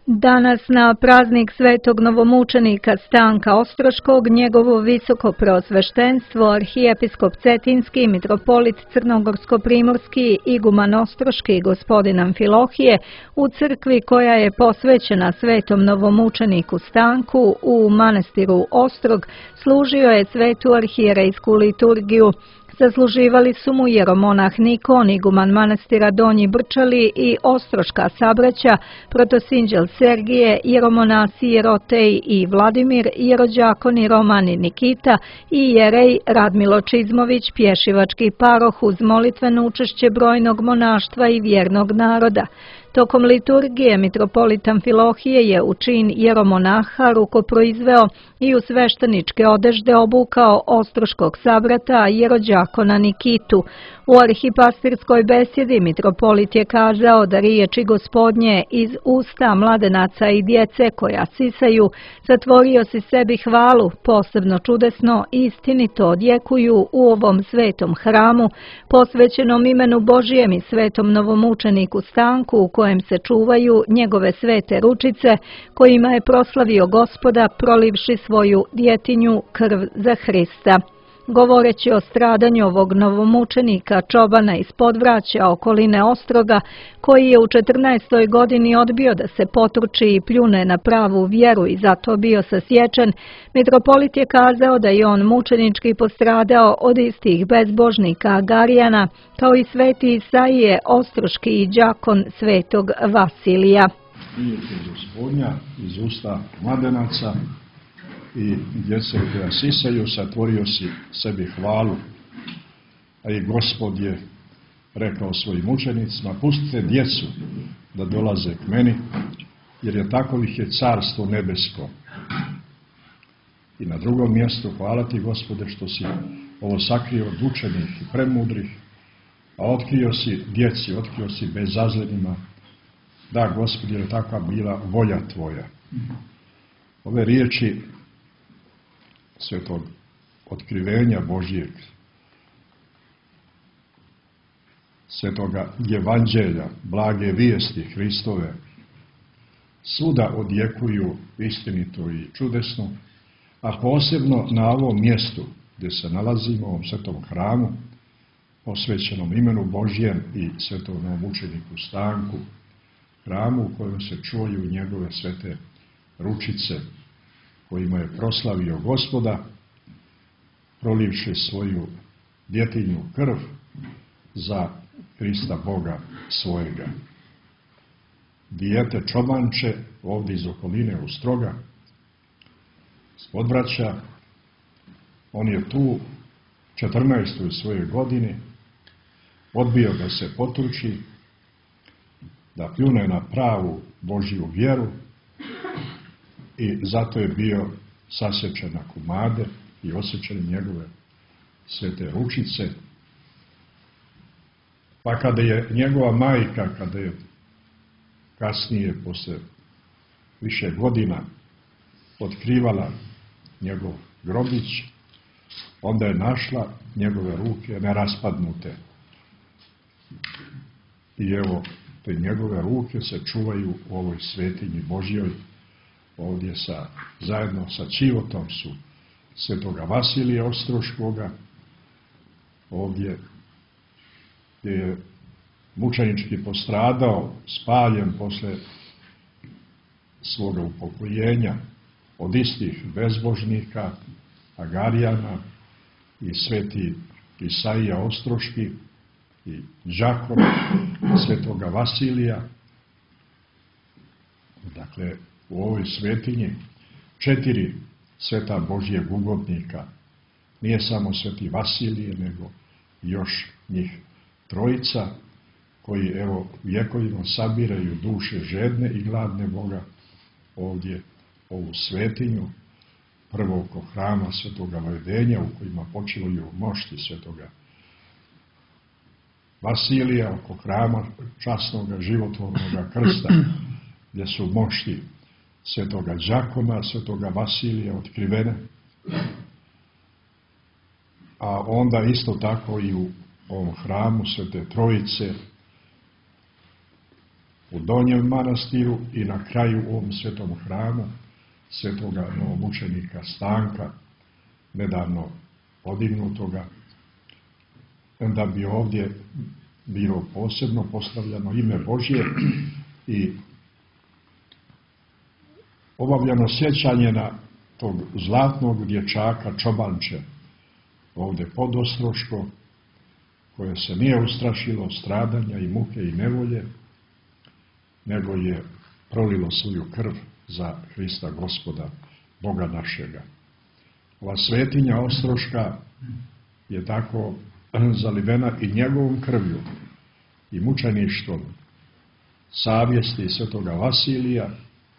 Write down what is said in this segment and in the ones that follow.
Danas na praznik svetog novomučenika Stanka Ostroškog, njegovo visoko preosveštenstvo, arhijepiskop Cetinski, mitropolit Crnogorsko-primorski, iguman Ostroški gospodin Amfilohije, u crkvi koja je posvećena svetom novomučeniku Stanku u manastiru Ostrog, služio je svetu arhijerejsku liturgiju. Zasluživali su mu jeromonah Nikon, iguman manastira Donji Brčali i ostroška sabraća, protosinđel Sergije, jeromonasi Jerotej i Vladimir, jerođakoni Roman i Nikita i jerej Radmilo Čizmović, pješivački paroh uz molitveno učešće brojnog monaštva i vjernog naroda. Tokom liturgije mitropolit Amfilohije je u čin jeromonaha rukoproizveo i u svešteničke odežde obukao ostroškog sabrata jerođakona Nikitu. U arhipastirskoj besjedi mitropolit je kazao da riječi Gospodnje iz usta mladenaca i djece koja sisaju zatvorio si sebi hvalu, posebno čudesno i istinito odjekuju u ovom svetom hramu, posvećenom imenu Božijem i svetom novomučeniku Stanku, u kojem se čuvaju njegove svete ručice, kojima je proslavio Gospoda prolivši svoju djetinju krv za Hrista. Govoreći o stradanju ovog novomučenika čobana iz Podvraća okoline Ostroga, koji je u 14. godini odbio da se potruči i pljune na pravu vjeru i zato bio sasječen, mitropolit je kazao da je on mučenički postradao od istih bezbožnika Agarijana, kao i sveti Isaije Ostroški i đakon svetog Vasilija. Riječ je Gospodnja iz usta mladenaca i djece koja sisaju, satvorio si sebi hvalu. A i Gospod je rekao svojim učenicima, pustite djecu da dolaze k meni, jer je takovih je carstvo nebesko. I na drugom mjestu, hvala ti Gospode što si ovo sakrio od učenih i premudrih, a otkrio si djeci, otkrio si bezazlenima. Da, Gospod, jer je takva bila volja tvoja. Ove riječi svetog otkrivenja Božijeg, svetoga evanđelja, blage vijesti Hristove, svuda odjekuju istinito i čudesno, a posebno na ovom mjestu gdje se nalazimo, u ovom svetom hramu, posvećenom imenu Božijem i svetom novomučeniku Stanku, hramu u kojem se čuju njegove svete ručice, kojima je proslavio Gospoda, prolivši svoju djetinju krv za Hrista Boga svojega. Dijete čobanče, ovdje iz okoline Ostroga, s Podvraća, on je tu 14. svojoj godini odbio da se potruči, da pljune na pravu Božju vjeru, i zato je bio sasječen na komade i osjećene njegove svete ručice. Pa kada je njegova majka, kada je kasnije, posle više godina, otkrivala njegov grobić, onda je našla njegove ruke neraspadnute. I evo, te njegove ruke se čuvaju u ovoj svetinji Božjoj. Ovdje zajedno sa čivotom su svetoga Vasilija Ostroškoga, ovdje je mučenički postradao, spaljen posle svoga upokojenja od istih bezbožnika, Agarijana i sveti Isaija Ostroški i đakon svetoga Vasilija. Dakle, u ovoj svetinji 4 sveta Božjeg ugodnika. Nije samo sveti Vasilije, nego još njih 3, koji evo vjekovima sabiraju duše žedne i gladne Boga ovdje, ovu svetinju, prvo oko hrama svetoga Vajdenja, u kojima počivaju mošti svetoga Vasilija, oko hrama časnoga životvornoga krsta, gdje su mošti svetoga đakona, svetoga Vasilija otkrivene, a onda isto tako i u ovom hramu Svete Trojice u Donjem manastiru i na kraju u ovom svetom hramu svetoga novomučenika Stanka, nedavno podignutoga, da bi ovdje bilo posebno postavljeno ime Božje i obavljeno sjećanje na tog zlatnog dječaka Čobanče, ovdje podostroško, koje se nije ustrašilo stradanja i muke i nevolje, nego je prolilo svoju krv za Hrista Gospoda, Boga našega. Ova svetinja ostroška je tako zalivena i njegovom krvlju i mučeništvom savjesti svetoga Vasilija,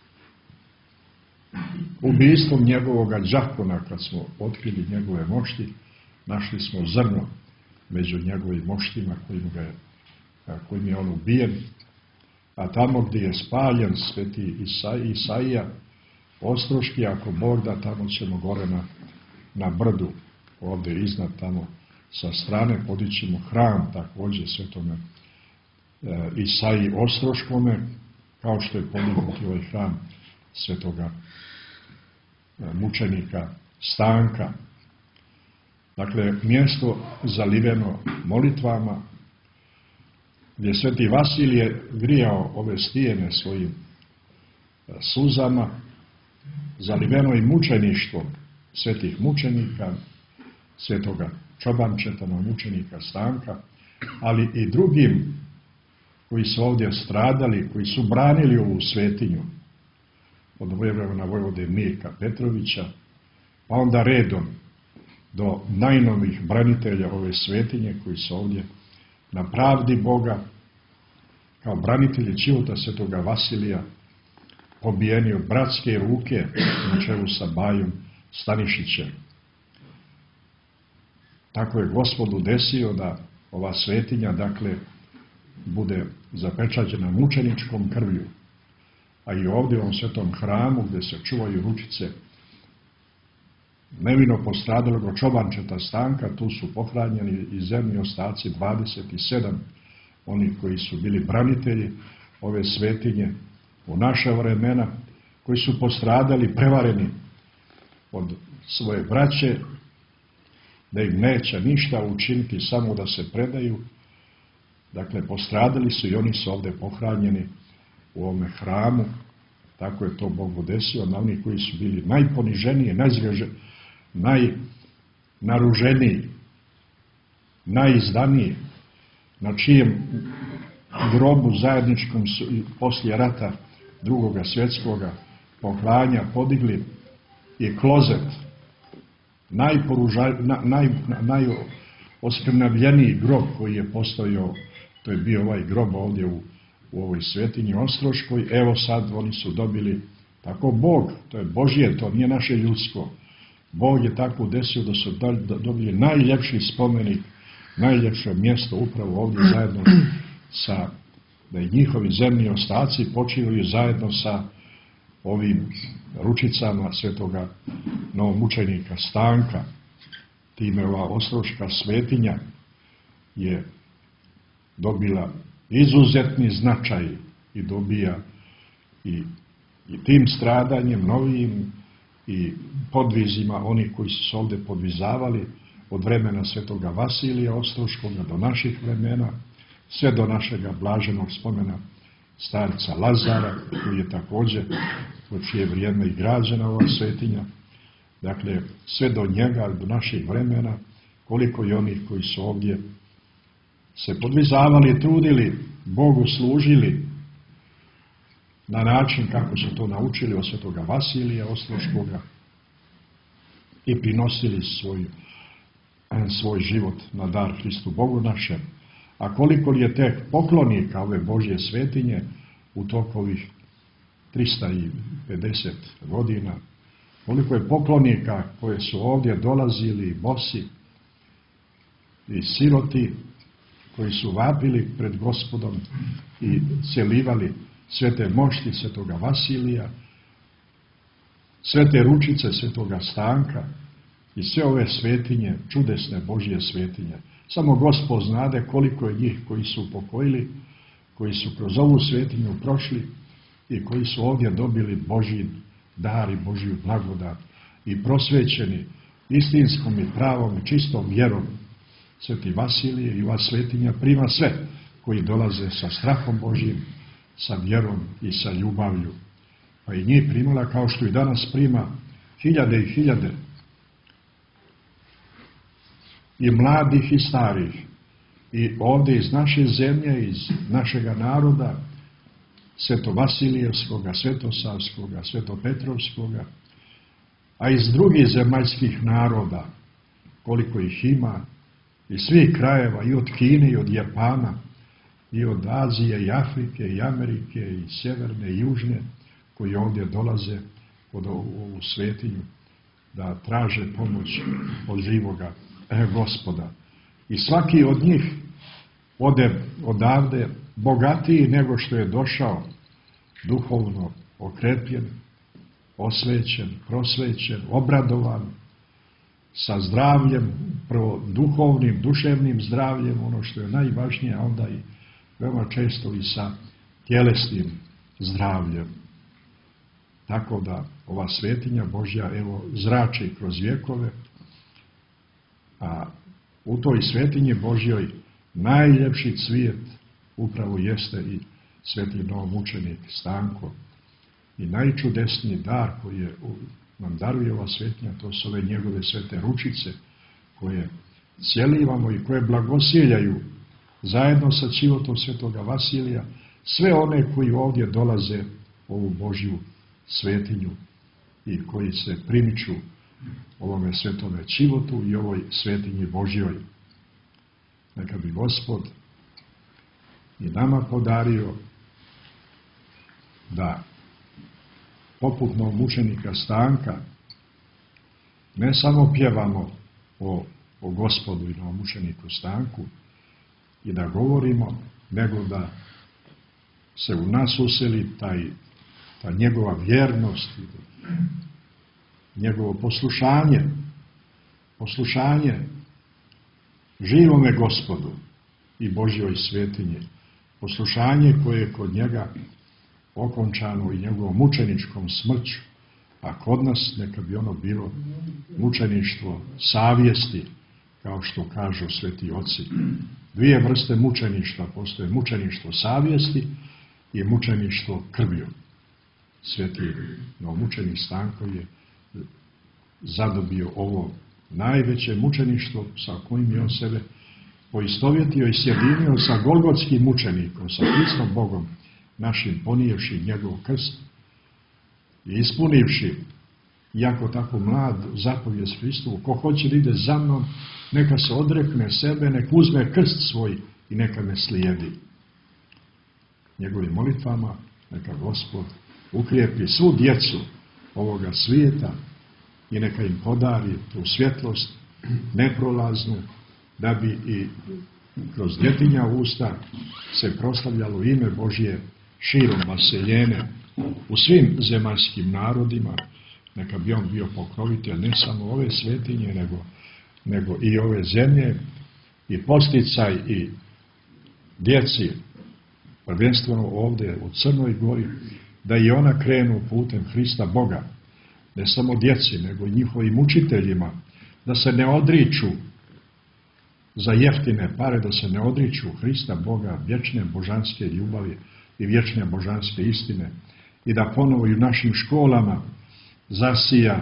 ubistvom njegovoga đakona. Kad smo otkrili njegove mošti, našli smo zrno među njegovim moštima kojim je on ubijen, a tamo gdje je spaljen sveti Isaija ostroški, ako Bog da, tamo ćemo gore na brdu, ovdje iznad tamo sa strane podićemo hram također svetome Isaiji ostroškome, kao što je podignut ovaj hram svetoga mučenika Stanka. Dakle, mjesto zaliveno molitvama, gdje sveti Vasilije grijao ove stijene svojim suzama, zaliveno i mučeništvom svetih mučenika, svetoga Čobančeta, mučenika Stanka, ali i drugim koji su ovdje stradali, koji su branili ovu svetinju, od vremena vojvode Mirka Petrovića, pa onda redom do najnovijih branitelja ove svetinje koji su ovdje na pravdi Boga, kao branitelji života svetoga Vasilija, pobijeni od bratske ruke na čelu sa Bajom Stanišićem. Tako je Gospod udesio da ova svetinja, dakle, bude zapečaćena mučeničkom krvlju, a i ovdje u ovom svetom hramu gdje se čuvaju ručice nevino postradalog Čobančeta Stanka, tu su pohranjeni i zemlji ostaci 27 oni koji su bili branitelji ove svetinje u naša vremena, koji su postradali, prevareni od svoje braće, da im neće ništa učiniti, samo da se predaju. Dakle, postradali su i oni su ovdje pohranjeni u ovome hramu. Tako je to Bog udesio na oni koji su bili najponiženiji, najnaruženiji, najizdaniji, na čijem grobu zajedničkom su poslije rata drugoga svjetskoga poklanja podigli i klozet, najoskrnavljeniji grob koji je postojao. To je bio ovaj grob ovdje u ovoj svetinji ostroškoj. Evo sad oni su dobili, tako Bog, to je Božje, to nije naše ljudsko. Bog je tako udesio da su dobili najljepši spomenik, najljepše mjesto upravo ovdje zajedno sa, da i njihovi zemlji ostaci počivaju zajedno sa ovim ručicama svetoga novomučenika Stanka. Time ova ostroška svetinja je dobila izuzetni značaj i dobija i tim stradanjem novim i podvizima onih koji su se ovdje podvizavali od vremena svetoga Vasilija Ostroškoga do naših vremena, sve do našega blaženog spomena starca Lazara, koji je također u čije vrijeme i građena ova svetinja. Dakle, sve do njega, do naših vremena, koliko i onih koji su ovdje se podvizavali, trudili, Bogu služili na način kako su to naučili od svetoga Vasilija Ostroškoga i prinosili svoj život na dar Hristu Bogu našem. A koliko li je tek poklonika ove Božje svetinje u tokovih 350 godina, koliko je poklonika koje su ovdje dolazili bosi i siroti, koji su vapili pred Gospodom i celivali svete mošti svetoga Vasilija, svete ručice svetoga Stanka i sve ove svetinje, čudesne Božje svetinje. Samo Gospod znade koliko je njih koji su upokojili, koji su kroz ovu svetinju prošli i koji su ovdje dobili Božji dar i Božju blagodat i prosvećeni istinskom i pravom i čistom vjerom. Sveti Vasilije i ova svetinja prima sve koji dolaze sa strahom Božjim, sa vjerom i sa ljubavlju. Pa i njih primala kao što i danas prima hiljade i hiljade i mladih i starih. I ovdje iz naše zemlje, iz našega naroda, Svetovasilijevskoga, Svetosavskoga, Svetopetrovskoga, a iz drugih zemaljskih naroda, koliko ih ima, iz svih krajeva, i od Kine, i od Japana, i od Azije, i Afrike, i Amerike, i Sjeverne, i Južne, koji ovdje dolaze pod ovu svetinju da traže pomoć od živoga Gospoda. I svaki od njih ode odavde bogatiji nego što je došao, duhovno okrepljen, osvećen, prosvećen, obradovan, sa zdravljem, prvo duhovnim, duševnim zdravljem, ono što je najvažnije, a onda i veoma često i sa tjelesnim zdravljem. Tako da ova svetinja Božja evo zrači kroz vjekove, a u toj svetinji Božjoj najljepši cvijet upravo jeste i sveti novomučenik Stanko. I najčudesniji dar koji nam daruje ova svetinja, to su ove njegove svete ručice koje cjelivamo i koje blagosiljaju zajedno sa čivotom svetoga Vasilija sve one koji ovdje dolaze u ovu Božju svetinju i koji se primiču ovome svetome čivotu i ovoj svetinji Božjoj. Neka bi Gospod i nama podario da poput novomučenika Stanka ne samo pjevamo o Gospodu i novomučeniku Stanku i da govorimo, nego da se u nas useli ta njegova vjernost, njegovo poslušanje živome Gospodu i Božjoj svetinji, poslušanje koje je kod njega okončano i njegovom mučeničkom smrću, a kod nas neka bi ono bilo mučeništvo savjesti, kao što kažu sveti oci. Dvije vrste mučeništva postoje: mučeništvo savjesti i mučeništvo krvju. Sveti novomučenik Stanko je zadobio ovo najveće mučeništvo sa kojim je on sebe poistovjetio i sjedinio sa golgotskim mučenikom, sa Hristom Bogom našim, ponijevši njegov krst i ispunivši, iako tako mlad, zapovijest Hristovu: ko hoće da ide za mnom, neka se odrekne sebe, nek uzme krst svoj i neka me slijedi. Njegovim molitvama neka Gospod ukrijepi svu djecu ovoga svijeta i neka im podari tu svjetlost neprolaznu, da bi i kroz djetinja usta se proslavljalo ime Božje širom vaseljene u svim zemaljskim narodima. Neka bi on bio pokrovitelj ne samo ove svetinje, nego i ove zemlje, i posticaj i djeci, prvenstveno ovdje u Crnoj Gori, da i ona krenu putem Hrista Boga, ne samo djeci, nego i njihovim učiteljima, da se ne odriču za jeftine pare, da se ne odriču Hrista Boga, vječne božanske ljubavi i vječne božanske istine, i da ponovo i u našim školama zasija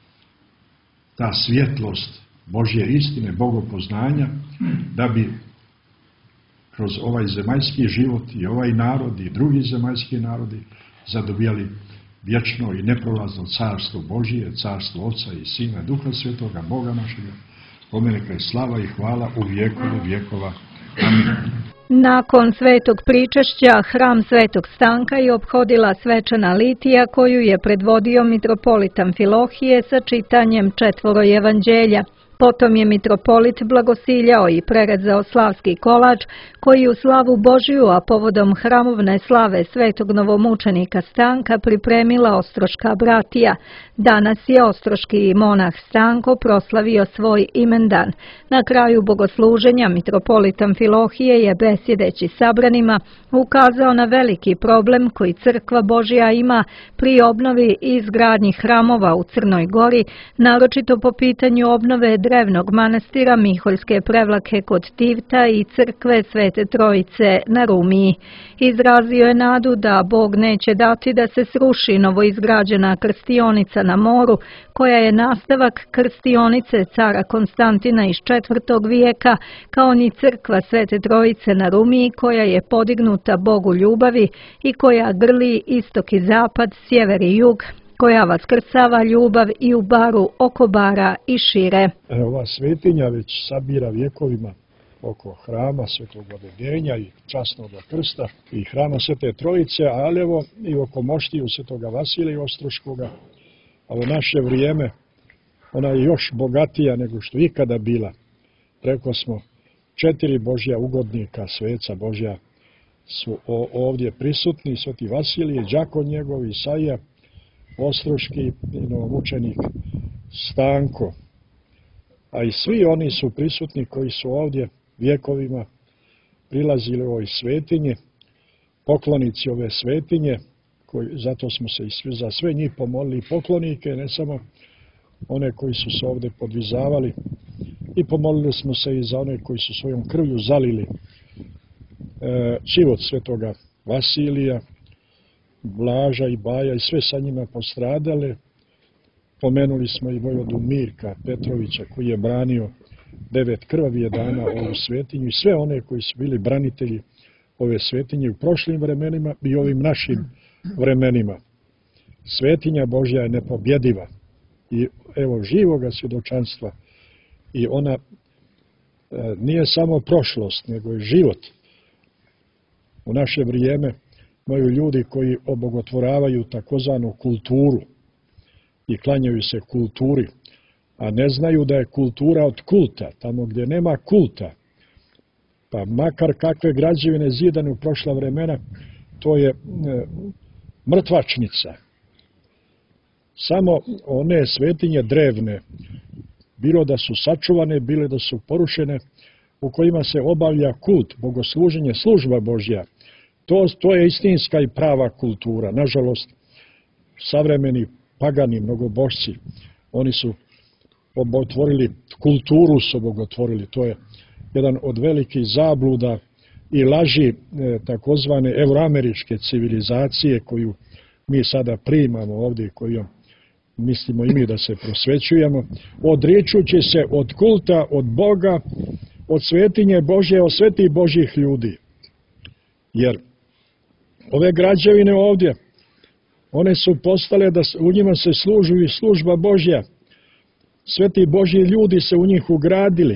ta svjetlost Božje istine, bogopoznanja, da bi kroz ovaj zemaljski život i ovaj narod i drugi zemaljski narodi zadobijali vječno i neprolazno carstvo Božije, carstvo Oca i Sina, Duha Svetoga, Boga našega, kome neka je slava i hvala u vjekove vjekova. Amin. Nakon svetog pričešća, hram Svetog Stanka je ophodila svečana litija koju je predvodio mitropolitan Filohije sa čitanjem 4 evanđelja. Potom je mitropolit blagosiljao i prerezao slavski kolač, koji u slavu Božiju, a povodom hramovne slave svetog novomučenika Stanka pripremila ostroška bratija. Danas je ostroški monah Stanko proslavio svoj imendan. Na kraju bogosluženja mitropolit Amfilohije je besjedeći sabranima ukazao na veliki problem koji Crkva Božja ima pri obnovi i izgradnji hramova u Crnoj Gori, naročito po pitanju obnove drevnog manastira Miholjske Prevlake kod Tivta i crkve Svete Trojice na Rumiji. Izrazio je nadu da Bog neće dati da se sruši novoizgrađena krstionica na moru, koja je nastavak krstionice cara Konstantina iz IV. Vijeka, kao ni crkva Svete Trojice na Rumiji, koja je podignuta Bogu ljubavi i koja grli istok i zapad, sjever i jug, koja vaskrsava ljubav i u Baru, oko Bara i šire. Ova svetinja već sabira vjekovima oko hrama Svetog Vavedenja i časnog krsta i hrama Svete Trojice, ali evo i oko moštiju Svetoga Vasilija Ostroškoga. A u naše vrijeme ona je još bogatija nego što ikada bila. Preko smo 4 Božja ugodnika, sveca Božja su ovdje prisutni, Sveti Vasilije, đakon njegov, Isaija Ostroški i novomučenik Stanko. A i svi oni su prisutni koji su ovdje vjekovima prilazili u ovoj svetinji, poklonici ove svetinje, zato smo se za sve njih pomolili, poklonike, ne samo one koji su se ovdje podvizavali, i pomolili smo se i za one koji su svojom krvlju zalili život Svetoga Vasilija, Blaža i Baja i sve sa njima postradale. Pomenuli smo i vojvodu Mirka Petrovića koji je branio 9 krvavije dana ovu svetinju i sve one koji su bili branitelji ove svetinje u prošlim vremenima i ovim našim vremenima. Svetinja Božja je nepobjediva i evo živoga svjedočanstva i ona nije samo prošlost, nego je život. U naše vrijeme imaju ljudi koji obogotvoravaju takozvanu kulturu i klanjaju se kulturi, a ne znaju da je kultura od kulta. Tamo gdje nema kulta, pa makar kakve građevine zidane u prošla vremena, to je mrtvačnica. Samo one svetinje drevne, bilo da su sačuvane, bilo da su porušene, u kojima se obavlja kult, bogosluženje, služba Božja, to je istinska i prava kultura. Nažalost, savremeni pagani mnogobožci, oni su obogotvorili, kulturu su obogotvorili. To je jedan od velikih zabluda i laži takozvane euroameričke civilizacije koju mi sada primamo ovdje, koju mislimo i mi da se prosvećujemo, odričući se od kulta, od Boga, od svetinje Božje, od svetih Božjih ljudi. Jer ove građevine ovdje, one su postale da u njima se služi i služba Božja. Sveti Božji ljudi se u njih ugradili.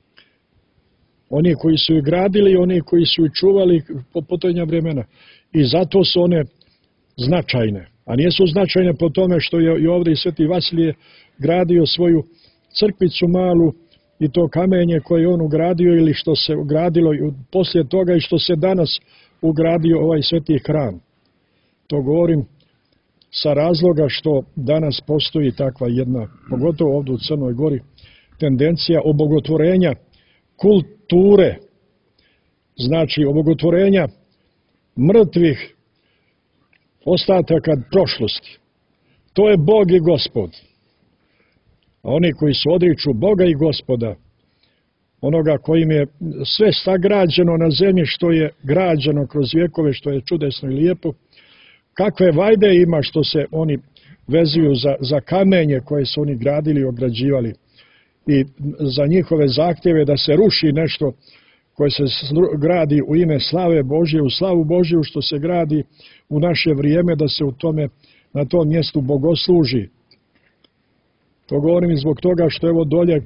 Oni koji su ih gradili, oni koji su ih čuvali po potonja vremena. I zato su one značajne. A nisu značajne po tome što je i ovdje i Sveti Vasilije gradio svoju crkvicu malu i to kamenje koje je on ugradio ili što se ugradilo poslije toga i što se danas ugradio ovaj sveti hram. To govorim sa razloga što danas postoji takva jedna, pogotovo ovdje u Crnoj Gori, tendencija obogotvorenja kulture, znači obogotvorenja mrtvih ostataka prošlosti. To je Bog i Gospod. A oni koji se odriču Boga i Gospoda, onoga kojim je sve sagrađeno na zemlji što je građeno kroz vjekove, što je čudesno i lijepo, kakve vajde ima što se oni vezuju za kamenje koje su oni gradili i ograđivali i za njihove zahtjeve da se ruši nešto koje se gradi u ime slave Božje, u slavu Božju, što se gradi u naše vrijeme, da se na tom mjestu bogosluži. To govorim i zbog toga što evo dolje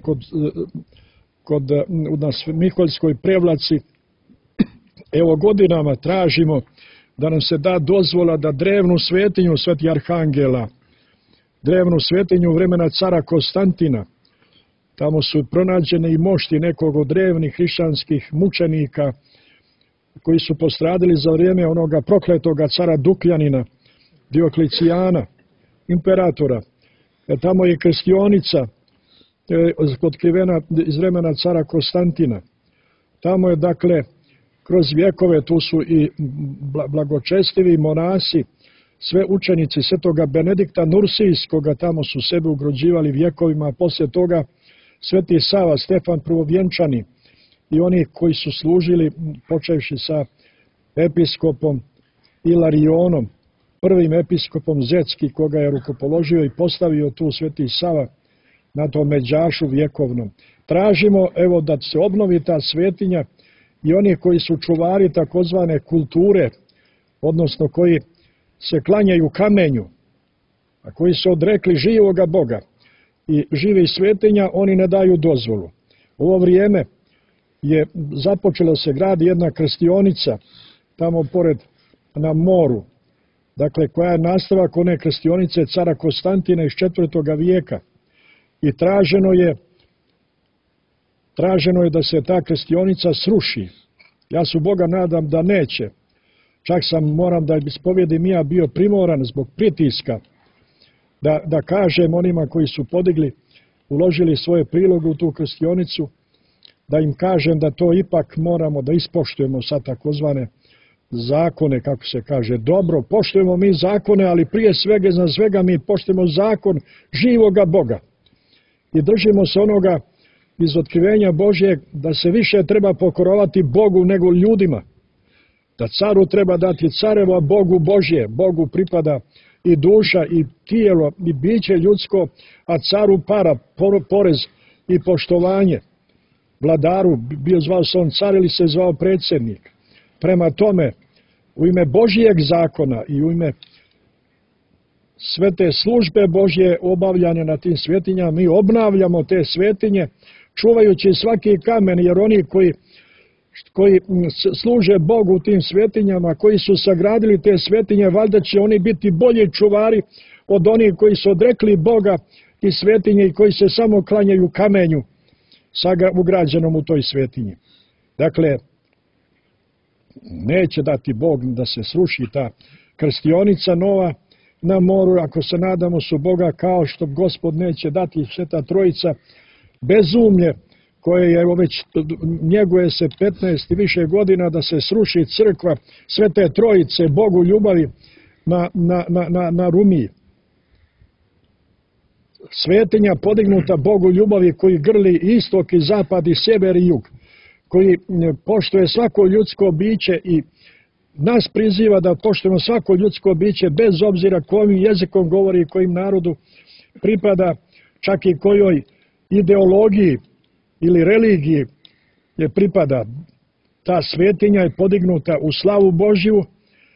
na Miholjskoj Prevlaci, evo godinama tražimo da nam se da dozvola da drevnu svetinju Svetih Arhangela, drevnu svetinju vremena cara Konstantina, Tamo su pronađene i mošti nekog od drevnih hrišćanskih mučenika koji su postradili za vrijeme onoga prokletoga cara Dukljanina, Dioklecijana, imperatora. Tamo je krstionica otkrivena iz vremena cara Konstantina. Tamo je, dakle, kroz vjekove, tu su i blagočestivi monasi, sve učenici svetoga Benedikta Nursijskoga, tamo su sebe ugrođivali vjekovima, a poslije toga sveti Sava, Stefan Prvovjenčani i oni koji su služili, počevši sa episkopom Ilarionom, prvim episkopom Zetski, koga je rukopoložio i postavio tu sveti Sava na tom međašu vjekovnom. Tražimo, evo, da se obnovi ta svetinja i oni koji su čuvari takozvane kulture, odnosno koji se klanjaju kamenju, a koji su odrekli živoga Boga i živi svetinja, oni ne daju dozvolu. U ovo vrijeme je započelo se gradi jedna krstionica tamo pored na moru, dakle koja je nastavak one krstionice cara Konstantina iz 4. vijeka i traženo je da se ta krstionica sruši. Ja se u Boga nadam da neće. Čak moram da ispovjedim, ja bio primoran zbog pritiska da kažem onima koji su podigli, uložili svoje priloge u tu krstionicu, da im kažem da to ipak moramo da ispoštujemo sad takozvane zakone, kako se kaže. Dobro, poštujemo mi zakone, ali prije svega za svega mi poštujemo zakon živoga Boga. I držimo se onoga iz otkrivenja Božjeg da se više treba pokorovati Bogu nego ljudima. Da caru treba dati carevo, a Bogu Božje. Bogu pripada i duša, i tijelo, i biće ljudsko, a caru para, porez i poštovanje. Vladaru, bio zvao se on car ili se zvao predsjednik. Prema tome, u ime Božjeg zakona i u ime sve te službe Božje obavljane na tim svetinjama, mi obnavljamo te svetinje, čuvajući svaki kamen, jer oni koji služe Bogu u tim svetinjama, koji su sagradili te svetinje, valjda će oni biti bolji čuvari od onih koji su odrekli Boga i svetinje i koji se samo klanjaju kamenju ugrađenom u toj svetinji. Dakle, neće dati Bog da se sruši ta krstionica nova na moru, ako se nadamo su Boga, kao što Gospod neće dati Sveta Trojica bezumlje koje je već njeguje se 15 i više godina da se sruši crkva Svete Trojice, Bogu ljubavi na Rumiji. Svetinja podignuta Bogu ljubavi koji grli istok i zapad i sjever i jug, koji poštuje svako ljudsko biće i nas priziva da poštujemo svako ljudsko biće bez obzira kojim jezikom govori i kojim narodu pripada, čak i kojoj ideologiji ili religiji je pripada. Ta svetinja je podignuta u slavu Božju,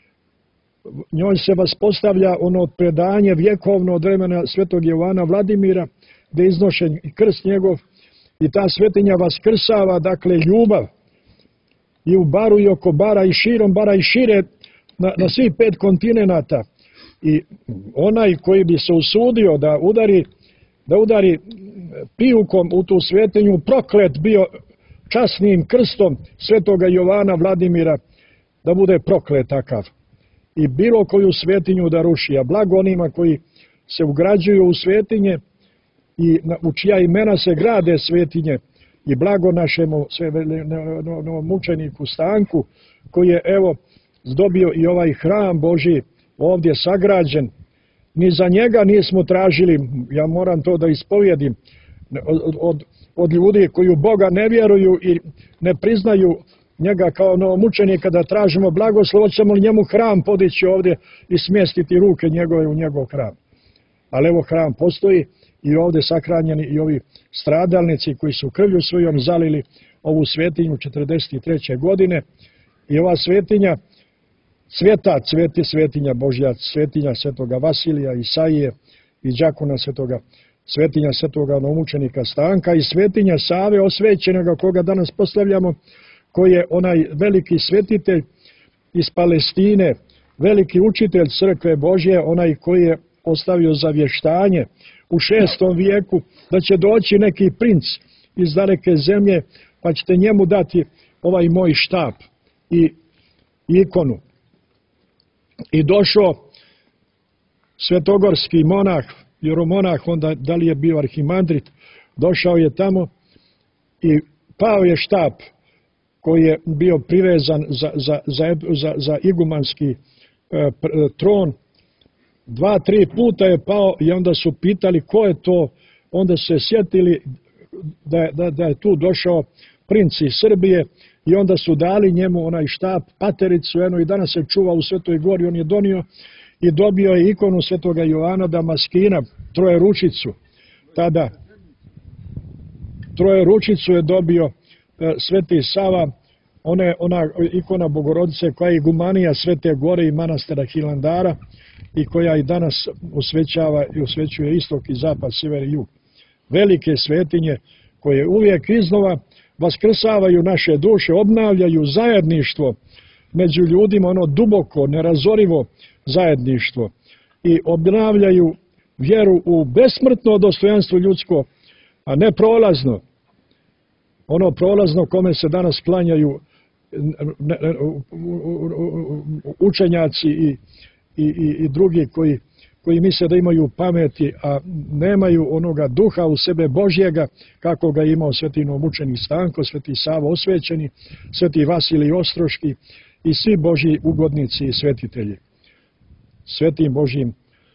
njoj se vaspostavlja ono predanje vjekovno od vremena svetog Jovana Vladimira, gdje je iznošen krst njegov, i ta svetinja vaskrsava, dakle, ljubav i u Baru i oko Bara i širom Bara i šire na svih 5 kontinenata. I onaj koji bi se usudio da udari pijukom u tu svetinju, proklet bio časnim krstom svetoga Jovana Vladimira, da bude proklet takav. I bilo koju svetinju da ruši, a blago onima koji se ugrađuju u svetinje i u čija imena se grade svetinje, i blago našemu mučeniku Stanku, koji je, evo, dobio i ovaj hram Božji ovdje sagrađen. Ni za njega nismo tražili, ja moram to da ispovjedim, od ljudi koji u Boga ne vjeruju i ne priznaju njega kao novomučenika, da tražimo blagoslov, hoćemo li njemu hram podići ovdje i smjestiti ruke njegove u njegov hram. Ali evo, hram postoji i ovdje sahranjeni i ovi stradalnici koji su krvlju svojom zalili ovu svetinju 43. godine. I ova svetinja, svetinja Božja, svetinja svetoga Vasilija, Isaije i đakona svetinja svetoga novomučenika Stanka i svetinja Save osvećenoga, koga danas proslavljamo, koji je onaj veliki svetitelj iz Palestine, veliki učitelj crkve Božje, onaj koji je ostavio zavještanje u 6. vijeku, da će doći neki princ iz daleke zemlje, pa ćete njemu dati ovaj moj štap i ikonu. I došao svetogorski monah, jeromonah, onda da li je bio arhimandrit, došao je tamo i pao je štap koji je bio privezan za igumanski tron. 2-3 puta je pao i onda su pitali ko je to, onda su se sjetili da je tu došao princ iz Srbije i onda su dali njemu onaj štap, patericu, i danas se čuva u Svetoj Gori. On je donio i dobio je ikonu Svetoga Jovana Damaskina, trojeručicu. Tada trojeručicu je dobio Sveti Sava, ona ikona Bogorodice koja je igumanija Svete Gore i manastira Hilandara i koja i danas osvećava i osvećuje istok i zapad, sjever i jug. Velike svetinje koje uvijek iznova vaskrsavaju naše duše, obnavljaju zajedništvo među ljudima, ono duboko, nerazorivo zajedništvo, i obnavljaju vjeru u besmrtno dostojanstvo ljudsko, a ne prolazno. Ono prolazno kome se danas klanjaju učenjaci i drugi koji misle da imaju pameti, a nemaju onoga duha u sebe Božjega kako ga imao sveti novomučenik Stanko, sveti Savo Osvećeni, sveti Vasilij Ostroški i svi Božji ugodnici i svetitelji. Svetim Božjim,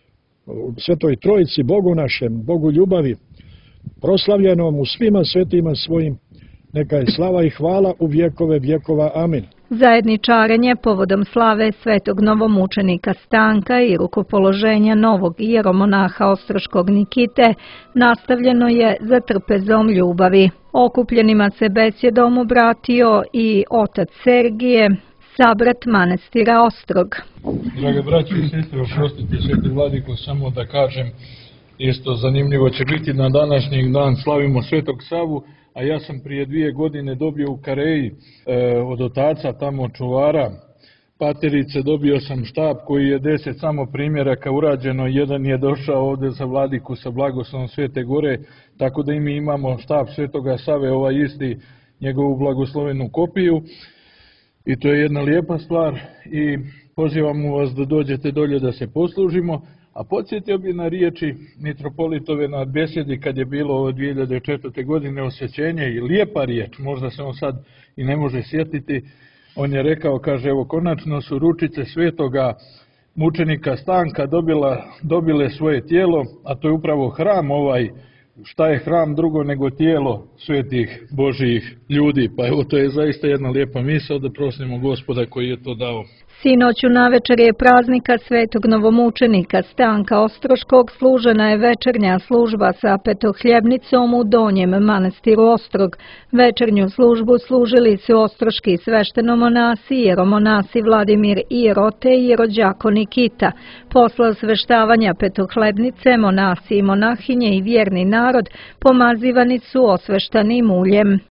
Svetoj Trojici, Bogu našem, Bogu ljubavi, proslavljenom u svima svetima svojim, neka je slava i hvala u vjekove vjekova. Amin. Zajedničarenje povodom slave svetog novomučenika Stanka i rukopoloženja novog jeromonaha ostroškog Nikite nastavljeno je za trpezom ljubavi. Okupljenima se besjedom obratio i otac Sergije, sabrat manastira Ostrog. Drage braći i sestre, oprostite sveti vladiko, samo da kažem, isto zanimljivo će biti, na današnji dan slavimo Svetog Savu, a ja sam prije 2 godine dobio u Kareji od otaca tamo čuvara paterice, dobio sam štap koji je 10 samo primjeraka urađeno. Jedan je došao ovdje za vladiku sa blagoslovom Svete Gore, tako da i mi imamo štap Svetoga Save, ovaj isti, njegovu blagoslovenu kopiju, i to je jedna lijepa stvar i pozivamo vas da dođete dolje da se poslužimo. A podsjetio bi na riječi mitropolitove na besjedi kad je bilo 2004. godine osvećenje, i lijepa riječ, možda se on sad i ne može sjetiti. On je rekao, kaže, evo konačno su ručice svetoga mučenika Stanka dobile svoje tijelo, a to je upravo hram ovaj. Šta je hram drugo nego tijelo svetih Božjih ljudi? Pa evo, to je zaista jedna lijepa misao, da prosimo Gospoda koji je to dao. Sinoću navečer je praznika svetog novomučenika Stanka Ostroškog služena je večernja služba sa petohljebnicom u Donjem manastiru Ostrog. Večernju službu služili su ostroški sveštenomonasi, jeromonasi Vladimir Irote i jerođako Nikita. Posle osveštavanja petohljebnice monasi i monahinje i vjerni narod pomazivani su osveštanim uljem.